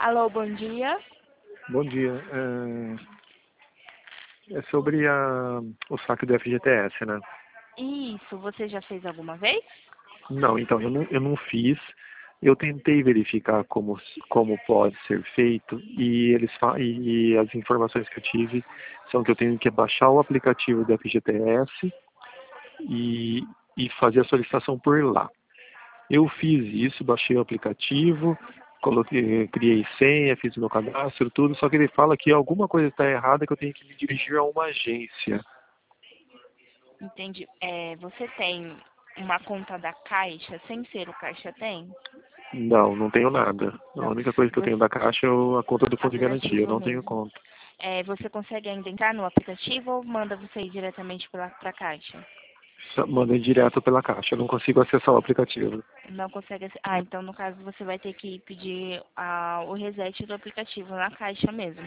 Alô, bom dia. Bom dia. É sobre o saque do FGTS, né? Isso, você já fez alguma vez? Não, então, eu não fiz. Eu tentei verificar como pode ser feito e as informações que eu tive são que eu tenho que baixar o aplicativo do FGTS e, e fazer a solicitação por lá. Eu fiz isso, baixei o aplicativo, criei senha, fiz o meu cadastro, tudo, só que ele fala que alguma coisa está errada, que eu tenho que me dirigir a uma agência. Entendi. Você tem uma conta da Caixa, sem ser o Caixa Tem? Não, não tenho nada. A Não. única coisa que eu tenho Você, da Caixa é a conta do fundo de garantia, eu aplicativo não tenho mesmo. conta. Você consegue ainda entrar no aplicativo ou manda você ir diretamente para a Caixa? Só manda direto pela Caixa, eu não consigo acessar o aplicativo. Não consegue. Então no caso você vai ter que pedir o reset do aplicativo na Caixa mesmo.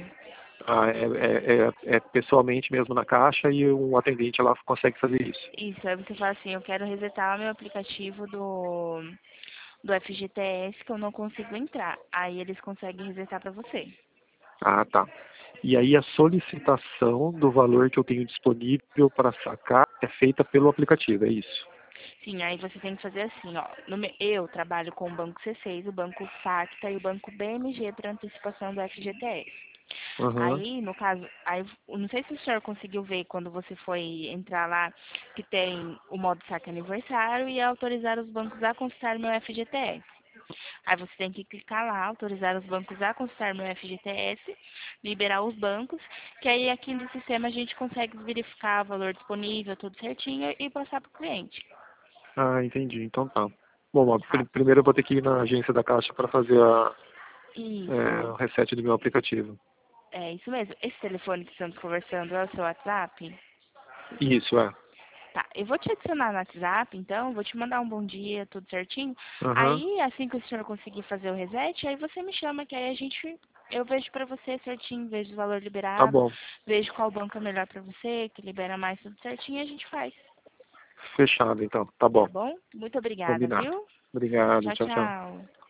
É pessoalmente mesmo na Caixa e um atendente lá consegue fazer isso. Isso, aí você fala assim, eu quero resetar o meu aplicativo do FGTS que eu não consigo entrar. Aí eles conseguem resetar para você. Ah, tá. E aí a solicitação do valor que eu tenho disponível para sacar é feita pelo aplicativo, é isso? Sim, aí você tem que fazer assim, ó. Eu trabalho com o Banco C6, o Banco Facta e o Banco BMG para antecipação do FGTS. Aham. Aí, no caso, eu não sei se o senhor conseguiu ver quando você foi entrar lá, que tem o modo saque aniversário e autorizar os bancos a consultar meu FGTS. Aí você tem que clicar lá, autorizar os bancos a consultar meu FGTS, liberar os bancos, que aí aqui no sistema a gente consegue verificar o valor disponível, tudo certinho e passar para o cliente. Ah, entendi. Então tá. Bom, ó, Tá? primeiro eu vou ter que ir na agência da Caixa para fazer o Isso. reset do meu aplicativo. É isso mesmo. Esse telefone que estamos conversando é o seu WhatsApp? Isso, é. Tá, eu vou te adicionar no WhatsApp, então, vou te mandar um bom dia, tudo certinho. Aham. Aí, assim que o senhor conseguir fazer o reset, aí você me chama, que aí eu vejo pra você certinho, vejo o valor Tá liberado, bom. vejo qual banco é melhor pra você, que libera mais tudo certinho, e a gente faz, Fechado, então. Tá tá bom. bom? Muito obrigada, Combinado. viu? Obrigado. Tchau, Tchau, tchau. tchau.